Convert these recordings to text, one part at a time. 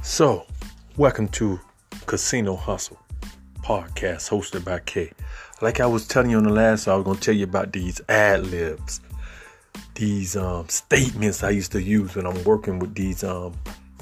So, welcome to Casino Hustle podcast hosted by K. Like I was telling you on the last, I was going to tell you about these ad libs, these statements I used to use when I'm working with these I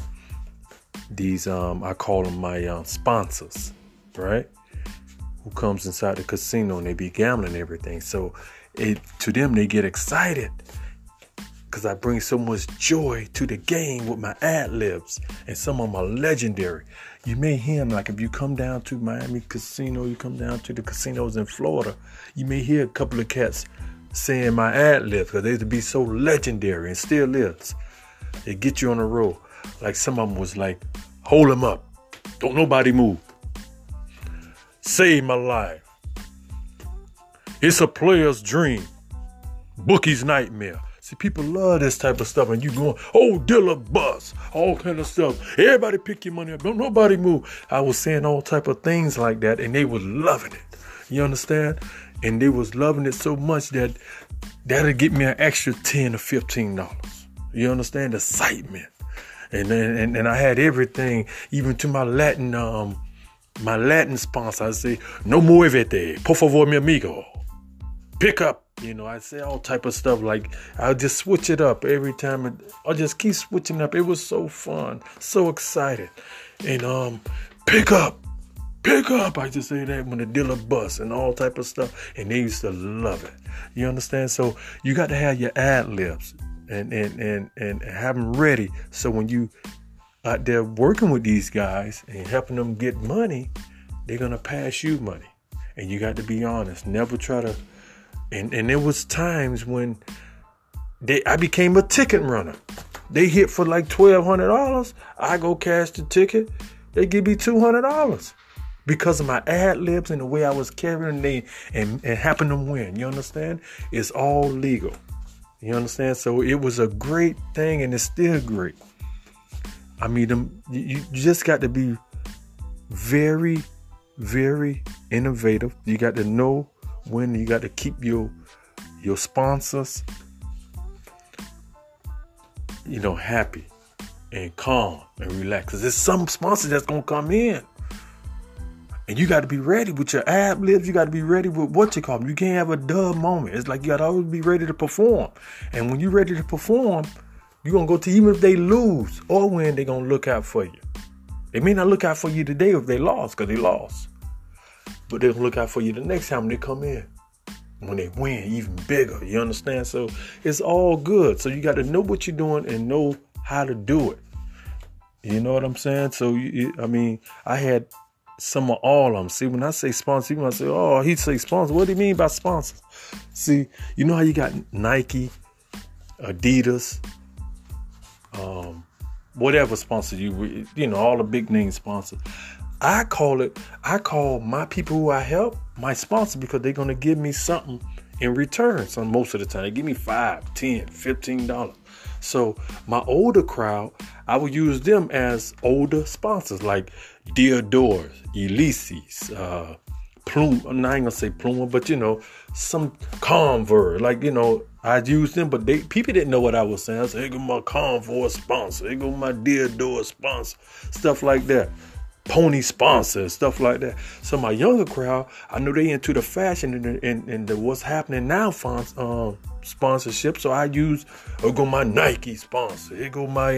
call them my sponsors, right? Who comes inside the casino and they be gambling and everything. So to them, they get excited because I bring so much joy to the game with my ad libs, and some of them are legendary. You may hear them, like if you come down to Miami Casino, you come down to the casinos in Florida, you may hear a couple of cats saying my ad libs because they used to be so legendary and still is. They get you on the roll. Like some of them was like, hold them up, don't nobody move, save my life, it's a player's dream, bookie's nightmare. See, people love this type of stuff, and you going, oh, dealer bust, all kind of stuff. Everybody pick your money up. Don't nobody move. I was saying all type of things like that, and they was loving it. You understand? And they was loving it so much that that'll get me an extra $10 or $15. You understand? Excitement. And I had everything, even to my Latin sponsor. I say, no muévete, por favor, mi amigo. Pick up. You know, I say all type of stuff, like I'll just switch it up every time. I'll just keep switching up. It was so fun, so excited. And pick up. I just say that when the dealer busts and all type of stuff. And they used to love it. You understand? So you got to have your ad libs and have them ready. So when you out there working with these guys and helping them get money, they're going to pass you money. And you got to be honest. Never try to. And there was times when I became a ticket runner. They hit for like $1,200. I go cash the ticket. They give me $200 because of my ad libs and the way I was carrying and happen to win. You understand? It's all legal. You understand? So it was a great thing, and it's still great. I mean, you just got to be very, very innovative. You got to know when you got to keep your sponsors, happy and calm and relaxed. Because there's some sponsors that's going to come in. And you got to be ready with your ad libs. You got to be ready with what you call them. You can't have a dull moment. It's like you got to always be ready to perform. And when you're ready to perform, you're going to go to, even if they lose or win, they're going to look out for you. They may not look out for you today if they lost, because they lost. But they'll look out for you the next time they come in. When they win, even bigger. You understand? So it's all good. So you got to know what you're doing and know how to do it. You know what I'm saying? So, I had some of all of them. See, when I say sponsor, you might say, oh, he say sponsor. What do you mean by sponsors? See, you know how you got Nike, Adidas, whatever sponsor all the big name sponsors. I call my people who I help my sponsor, because they're going to give me something in return. So most of the time, they give me $5, $10, $15. So my older crowd, I would use them as older sponsors, like Diodor's, Elyse's, Plume. I'm not going to say Pluma, but some Converse. I'd use them, but people didn't know what I was saying. I said, here go my Converse sponsor. Here go my Diodor sponsor. Stuff like that. Pony sponsor, stuff like that. So my younger crowd, I know they into the fashion and the what's happening now sponsorship. So I go my Nike sponsor. Here go my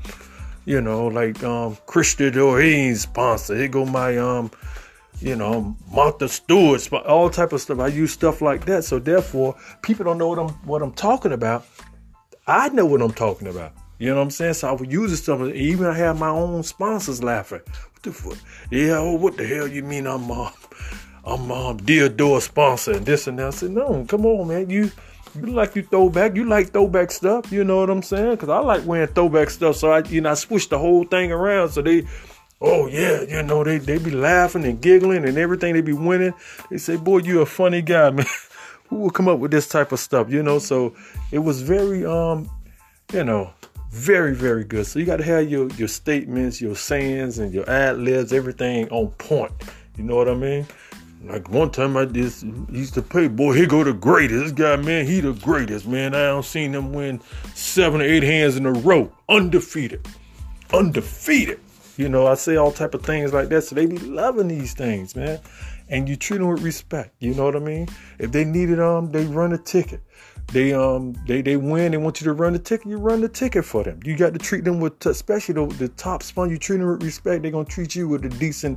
Christian Dior sponsor. Here go my Martha Stewart, all type of stuff. I use stuff like that. So therefore, people don't know what I'm talking about. I know what I'm talking about. You know what I'm saying? So I would use this stuff. Even I have my own sponsors laughing. What the fuck? Yeah, what the hell you mean I'm Diodor sponsor and this and that? I said, no, come on, man. You like throwback. You like throwback stuff. You know what I'm saying? Because I like wearing throwback stuff. So I switch the whole thing around. So they, oh yeah, they be laughing and giggling and everything. They be winning. They say, boy, you a funny guy, man. Who will come up with this type of stuff? So it was very, very, very good. So you got to have your statements, your sayings, and your ad libs, everything on point. You know what I mean? Like one time I used to pay, boy, here go the greatest. This guy, man, he the greatest, man. I don't seen him win 7 or 8 hands in a row. Undefeated. You know, I say all type of things like that. So they be loving these things, man. And you treat them with respect. You know what I mean? If they need it, they run a ticket. They win. They want you to run the ticket. You run the ticket for them. You got to treat them with, especially the top sponsor. You treat them with respect. They're gonna treat you with a decent,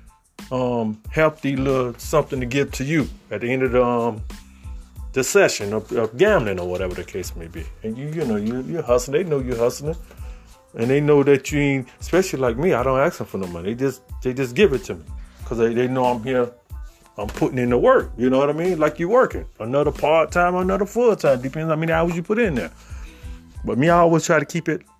healthy little something to give to you at the end of the session of gambling or whatever the case may be. And you're hustling. They know you're hustling, and they know that you ain't. Especially like me, I don't ask them for no money. They just give it to me because they know I'm here. I'm putting in the work, you know what I mean? Like you working. Another part-time, another full-time. Depends how many hours you put in there. But me, I always try to keep it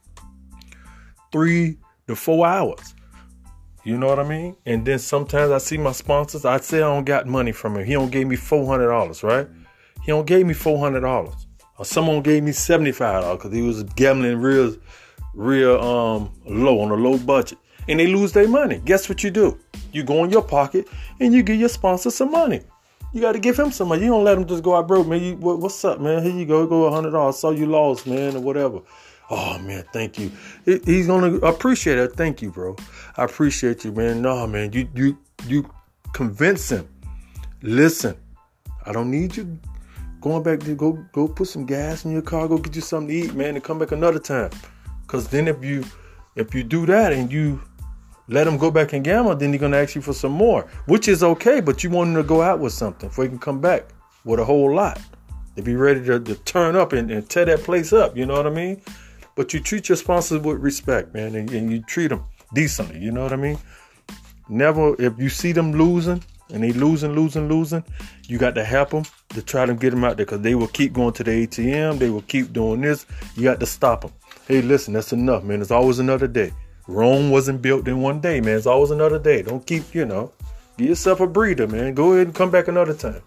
3 to 4 hours. You know what I mean? And then sometimes I see my sponsors. I say I don't got money from him. He don't give me $400, right? He don't gave me $400. Or someone gave me $75 because he was gambling real low, on a low budget. And they lose their money. Guess what you do? You go in your pocket and you give your sponsor some money. You got to give him some money. You don't let him just go out broke, man. What's up, man? Here you go. Go $100. So you lost, man, or whatever. Oh, man, thank you. He's going to appreciate it. Thank you, bro. I appreciate you, man. No, man, you convince him. Listen, I don't need you going back to go put some gas in your car. Go get you something to eat, man, and come back another time. Because then if you do that and you let him go back and gamble, then he's going to ask you for some more, which is okay. But you want him to go out with something before he can come back with a whole lot. To be ready to turn up and tear that place up. You know what I mean? But you treat your sponsors with respect, man. And you treat them decently. You know what I mean? Never, if you see them losing and they losing, you got to help them to try to get them out there because they will keep going to the ATM. They will keep doing this. You got to stop them. Hey, listen, that's enough, man. There's always another day. Rome wasn't built in one day, man. It's always another day. Don't keep, give yourself a breather, man. Go ahead and come back another time.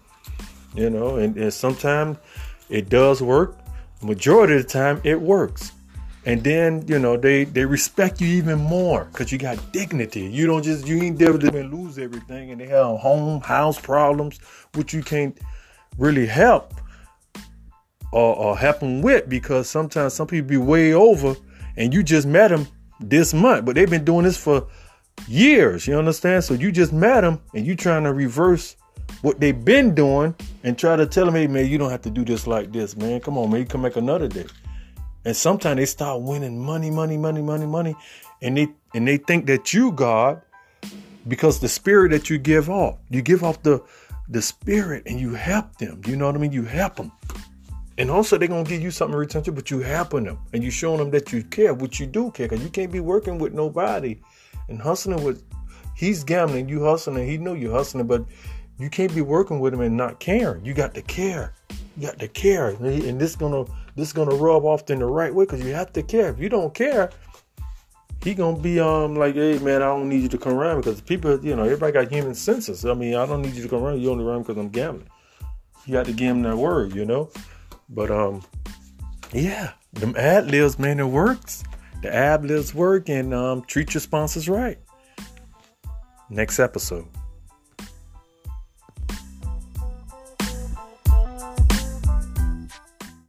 And sometimes it does work. Majority of the time, it works. And then, they respect you even more because you got dignity. You ain't there to lose everything and they have house problems, which you can't really help or help them with because sometimes some people be way over and you just met them this month, but they've been doing this for years. You understand? So you just met them and you trying to reverse what they've been doing and try to tell them, hey, man, you don't have to do this like this, man. Come on, man. You come back another day. And sometimes they start winning money. And they think that you God because the spirit that you give off the spirit and you help them. You know what I mean? You help them. And also they're going to give you something in return, but you helping them and you showing them that you care, which you do care. Because you can't be working with nobody and hustling with, he's gambling, you hustling, he know you hustling, but you can't be working with him and not caring. You got to care. You got to care. And this gonna rub off in the right way because you have to care. If you don't care, he gonna be like, hey man, I don't need you to come around because people, everybody got human senses. I mean, I don't need you to come around. You only around because I'm gambling. You got to give him that word, But yeah, them ad libs, man, it works. The ad libs work and treat your sponsors right. Next episode.